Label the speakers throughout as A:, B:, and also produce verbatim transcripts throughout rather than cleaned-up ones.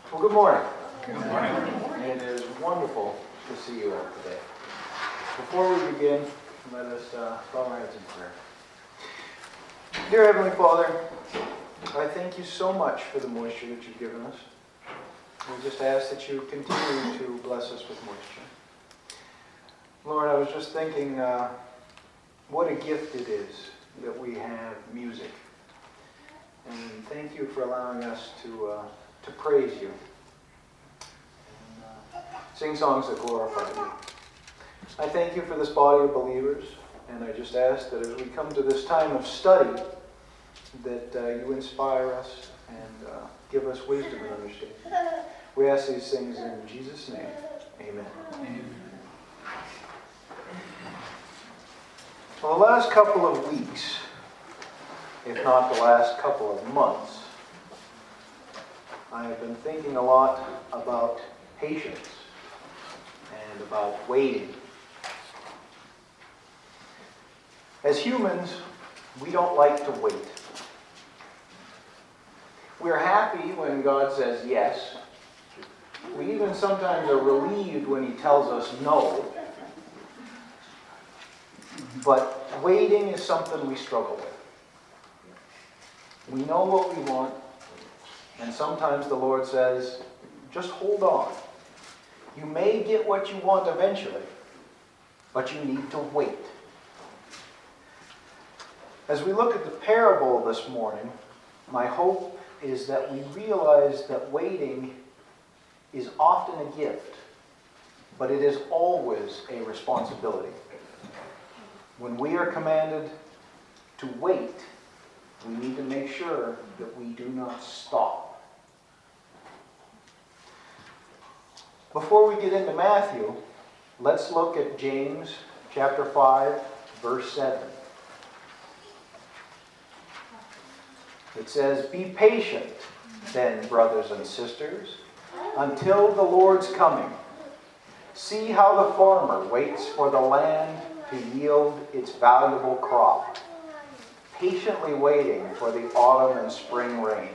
A: Well, good morning.
B: Good morning.
A: It is wonderful to see you all today. Before we begin, let us uh, bow our heads in prayer. Dear Heavenly Father, I thank you so much for the moisture that you've given us. We just ask that you continue to bless us with moisture. Lord, I was just thinking uh, what a gift it is that we have music. And thank you for allowing us to uh, to praise you and uh, sing songs that glorify you. I thank you for this body of believers, and I just ask that as we come to this time of study, that uh, you inspire us and uh, give us wisdom and understanding. We ask these things in Jesus' name. Amen. Amen. Well, the last couple of weeks, if not the last couple of months, I have been thinking a lot about patience and about waiting. As humans, we don't like to wait. We're happy when God says yes. We even sometimes are relieved when He tells us no. But waiting is something we struggle with. We know what we want. And sometimes the Lord says, just hold on. You may get what you want eventually, but you need to wait. As we look at the parable this morning, my hope is that we realize that waiting is often a gift, but it is always a responsibility. When we are commanded to wait, we need to make sure that we do not stop. Before we get into Matthew, let's look at James chapter five, verse seven. It says, "Be patient, then, brothers and sisters, until the Lord's coming. See how the farmer waits for the land to yield its valuable crop, patiently waiting for the autumn and spring rains."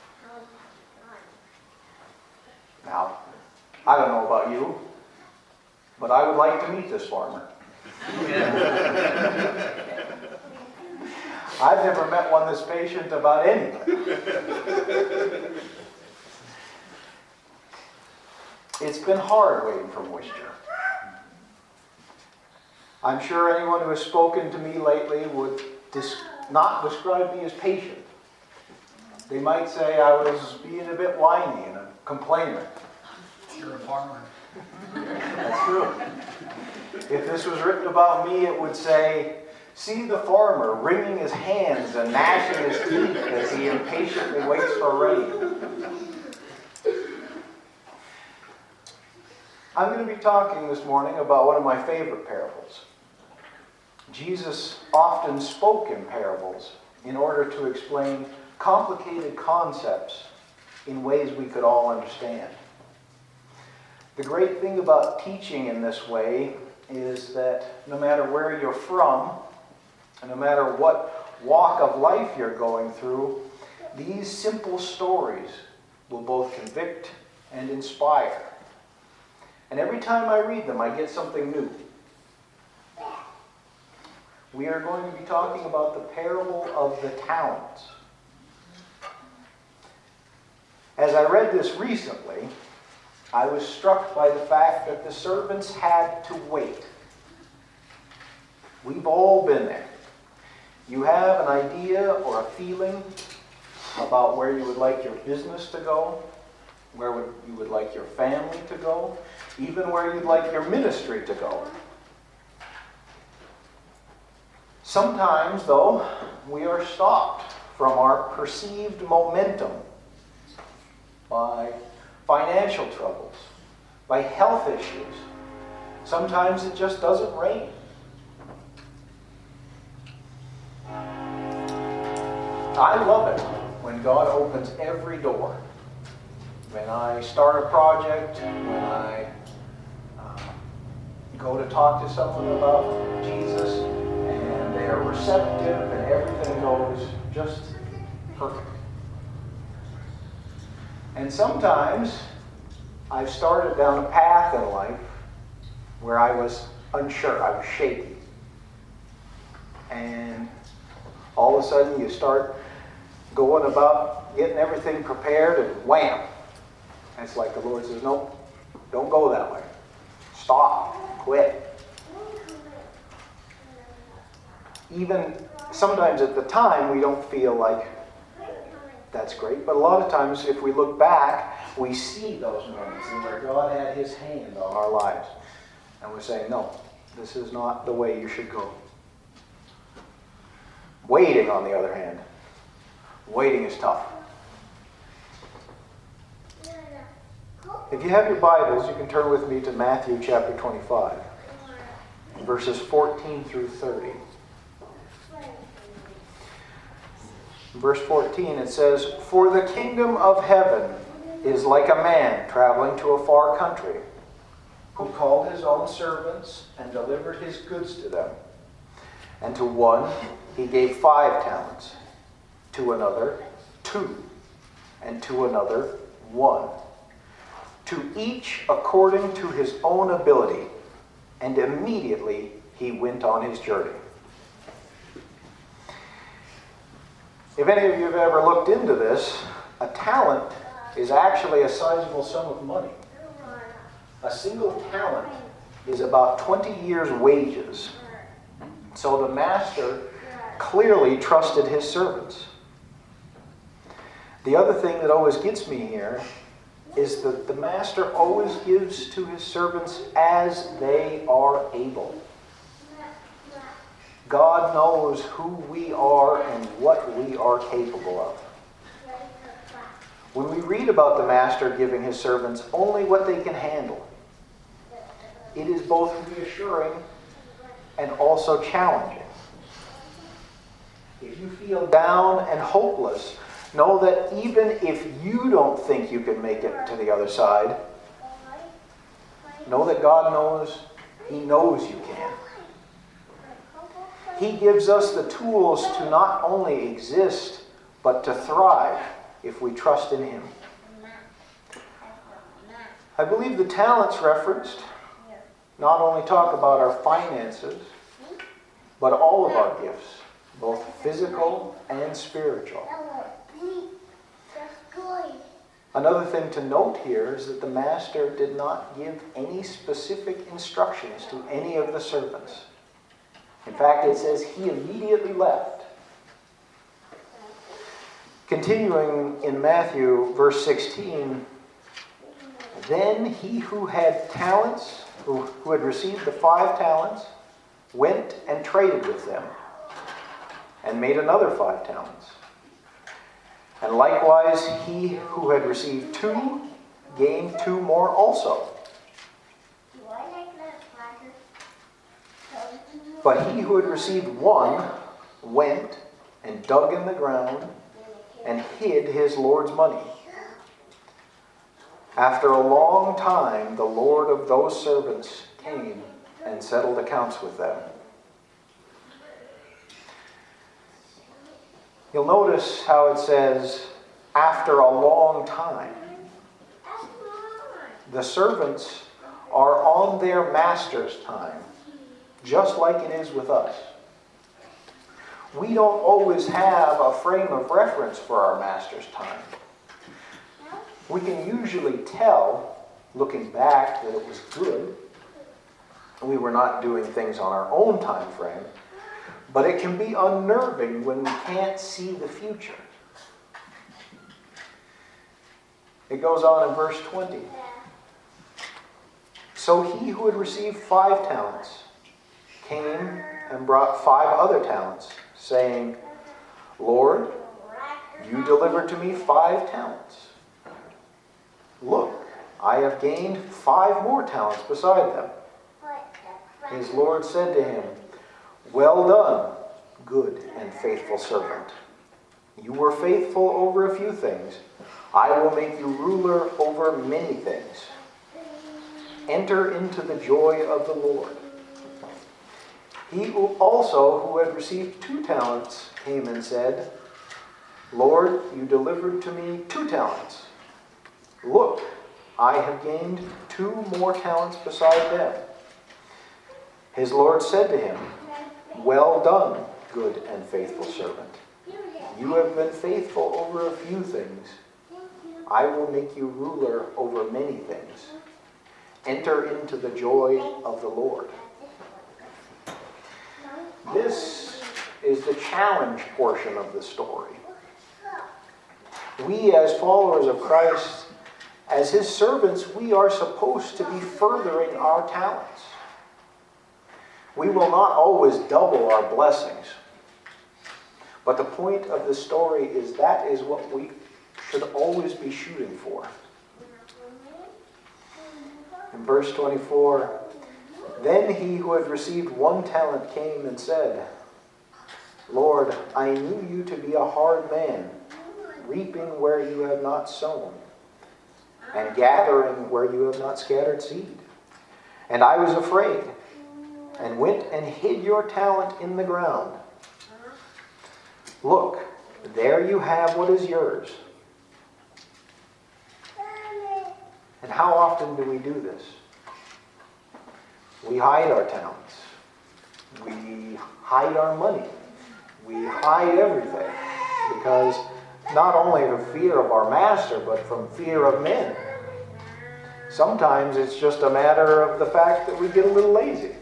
A: Now, I don't know about you, but I would like to meet this farmer. I've never met one that's patient about anything. It's been hard waiting for moisture. I'm sure anyone who has spoken to me lately would dis- not describe me as patient. They might say I was being a bit whiny and a complainer.
B: You're a farmer.
A: That's true. If this was written about me, it would say, "See the farmer wringing his hands and gnashing his teeth as he impatiently waits for rain." I'm going to be talking this morning about one of my favorite parables. Jesus often spoke in parables in order to explain complicated concepts in ways we could all understand. The great thing about teaching in this way is that no matter where you're from, and no matter what walk of life you're going through, these simple stories will both convict and inspire. And every time I read them, I get something new. We are going to be talking about the parable of the talents. As I read this recently, I was struck by the fact that the servants had to wait. We've all been there. You have an idea or a feeling about where you would like your business to go, where would you would like your family to go, even where you'd like your ministry to go. Sometimes, though, we are stopped from our perceived momentum by financial troubles, by health issues. Sometimes it just doesn't rain. I love it when God opens every door. When I start a project, when I uh, go to talk to someone about Jesus, and they are receptive and everything goes just perfect. And sometimes I've started down a path in life where I was unsure, I was shaky. And all of a sudden you start going about getting everything prepared and wham! And it's like the Lord says, nope, don't go that way. Stop, quit. Even sometimes at the time we don't feel like that's great, but a lot of times if we look back, we see those moments and where God had his hand on our lives. And we're saying, no, this is not the way you should go. Waiting, on the other hand, waiting is tough. If you have your Bibles, you can turn with me to Matthew chapter twenty-five, verses fourteen through thirty. Verse fourteen, it says, "For the kingdom of heaven is like a man traveling to a far country, who called his own servants and delivered his goods to them. And to one he gave five talents, to another two, and to another one, to each according to his own ability. And immediately he went on his journey." If any of you have ever looked into this, a talent is actually a sizable sum of money. A single talent is about twenty years' wages. So the master clearly trusted his servants. The other thing that always gets me here is that the master always gives to his servants as they are able. God knows who we are and what we are capable of. When we read about the master giving his servants only what they can handle, it is both reassuring and also challenging. If you feel down and hopeless, know that even if you don't think you can make it to the other side, know that God knows, he knows you can. He gives us the tools to not only exist, but to thrive if we trust in him. I believe the talents referenced not only talk about our finances, but all of our gifts, both physical and spiritual. Another thing to note here is that the master did not give any specific instructions to any of the servants. In fact, it says he immediately left. Continuing in Matthew, verse sixteen, "Then he who had talents, who, who had received the five talents, went and traded with them, and made another five talents. And likewise he who had received two gained two more also. But he who had received one went and dug in the ground and hid his Lord's money. After a long time, the Lord of those servants came and settled accounts with them." You'll notice how it says, after a long time. The servants are on their master's time, just like it is with us. We don't always have a frame of reference for our master's time. We can usually tell, looking back, that it was good. We were not doing things on our own time frame. But it can be unnerving when we can't see the future. It goes on in verse twenty. "So he who had received five talents came and brought five other talents, saying, 'Lord, you delivered to me five talents. Look, I have gained five more talents beside them.' His Lord said to him, 'Well done, good and faithful servant. You were faithful over a few things. I will make you ruler over many things. Enter into the joy of the Lord.' He who also who had received two talents came and said, 'Lord, you delivered to me two talents. Look, I have gained two more talents beside them. His Lord said to him, Well done, good and faithful servant. You have been faithful over a few things. I will make you ruler over many things. Enter into the joy of the Lord. This is the challenge portion of the story. We, as followers of Christ, as his servants, we are supposed to be furthering our talents. We will not always double our blessings. But the point of the story is that is what we should always be shooting for. In verse twenty-four, then he who had received one talent came and said, Lord, I knew you to be a hard man, reaping where you have not sown, and gathering where you have not scattered seed. And I was afraid, and went and hid your talent in the ground. Look, there you have what is yours. And how often do we do this? We hide our talents. We hide our money. We hide everything. Because not only of fear of our master, but from fear of men. Sometimes it's just a matter of the fact that we get a little lazy.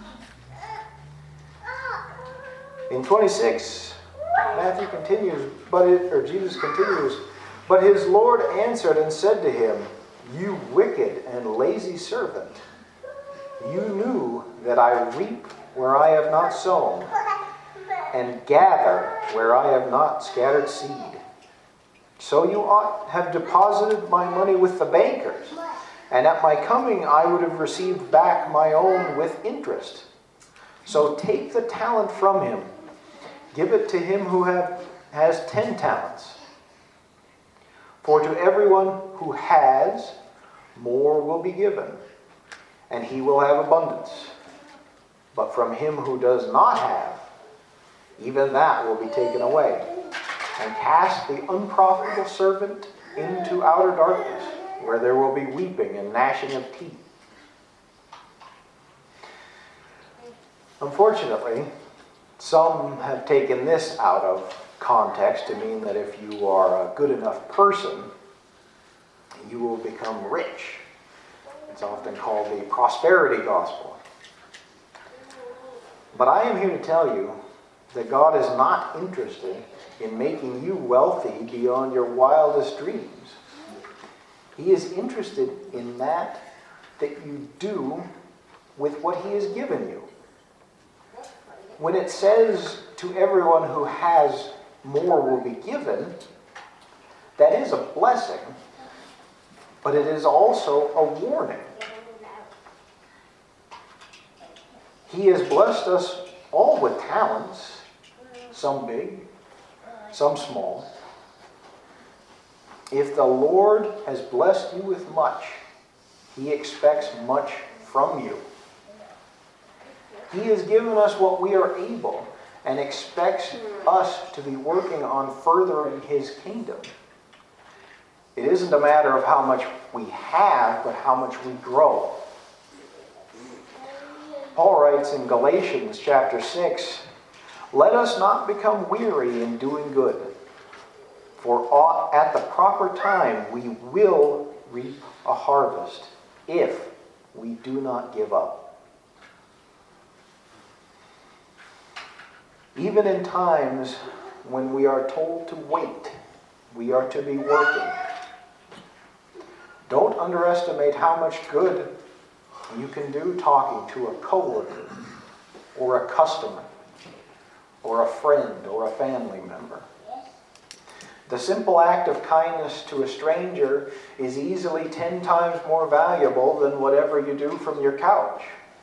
A: In twenty-six, Matthew continues, but it, or Jesus continues, but his Lord answered and said to him, You wicked and lazy servant, you knew that I reap where I have not sown, and gather where I have not scattered seed. So you ought have deposited my money with the bankers, and at my coming I would have received back my own with interest. So take the talent from him, give it to him who have, has ten talents. For to everyone who has, more will be given, and he will have abundance. But from him who does not have, even that will be taken away. And cast the unprofitable servant into outer darkness, where there will be weeping and gnashing of teeth. Unfortunately, some have taken this out of context to mean that if you are a good enough person, you will become rich. It's often called the prosperity gospel. But I am here to tell you that God is not interested in making you wealthy beyond your wildest dreams. He is interested in that that you do with what he has given you. When it says to everyone who has, more will be given, that is a blessing, but it is also a warning. He has blessed us all with talents, some big, some small. If the Lord has blessed you with much, he expects much from you. He has given us what we are able and expects us to be working on furthering his kingdom. It isn't a matter of how much we have, but how much we grow. Paul writes in Galatians chapter six, Let us not become weary in doing good, for at the proper time we will reap a harvest if we do not give up. Even in times when we are told to wait, we are to be working. Don't underestimate how much good you can do talking to a coworker, or a customer, or a friend, or a family member. The simple act of kindness to a stranger is easily ten times more valuable than whatever you do from your couch.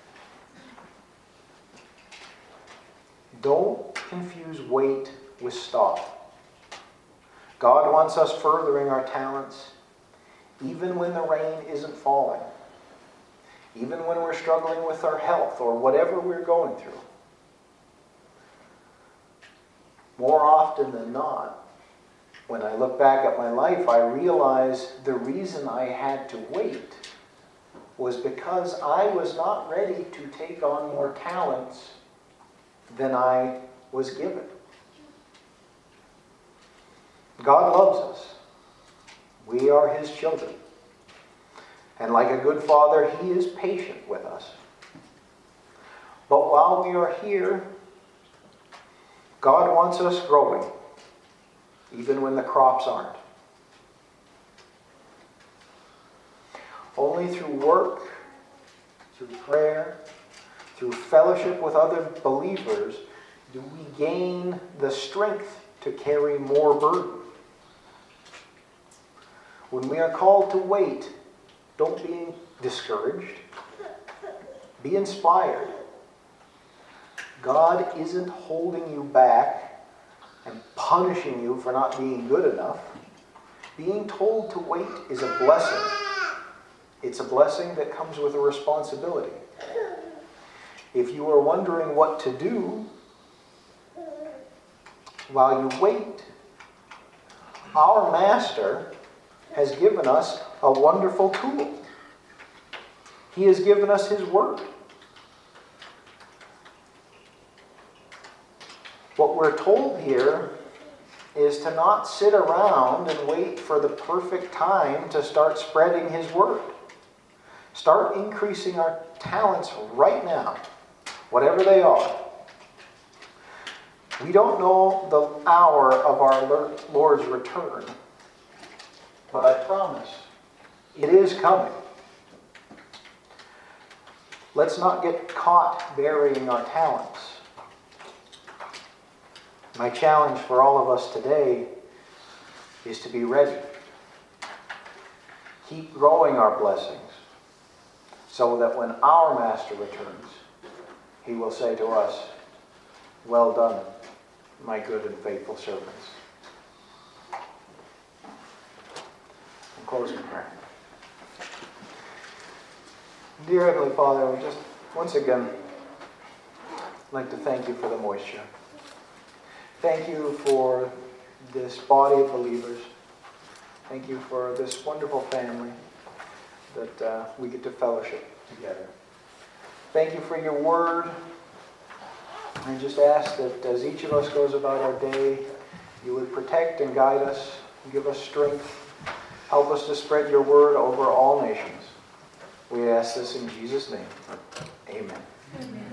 A: Don't confuse wait with stop. God wants us furthering our talents even when the rain isn't falling, even when we're struggling with our health or whatever we're going through. More often than not, When I look back at my life, I realize the reason I had to wait was because I was not ready to take on more talents than I was given. God loves us. We are His children. And like a good father, He is patient with us. But while we are here, God wants us growing, even when the crops aren't. Only through work, through prayer, through fellowship with other believers, do we gain the strength to carry more burden. When we are called to wait, don't be discouraged. Be inspired. God isn't holding you back and punishing you for not being good enough. Being told to wait is a blessing. It's a blessing that comes with a responsibility. If you are wondering what to do while you wait, our Master has given us a wonderful tool. He has given us His Word. What we're told here is to not sit around and wait for the perfect time to start spreading His Word. Start increasing our talents right now, whatever they are. We don't know the hour of our Lord's return, but I promise it is coming. Let's not get caught burying our talents. My challenge for all of us today is to be ready. Keep growing our blessings so that when our Master returns, He will say to us, "Well done, my good and faithful servants." In closing prayer. Dear Heavenly Father, we just once again like to thank You for the moisture. Thank You for this body of believers. Thank You for this wonderful family that uh, we get to fellowship together. Thank You for Your Word. I just ask that as each of us goes about our day, You would protect and guide us, give us strength, help us to spread Your Word over all nations. We ask this in Jesus' name. Amen. Amen.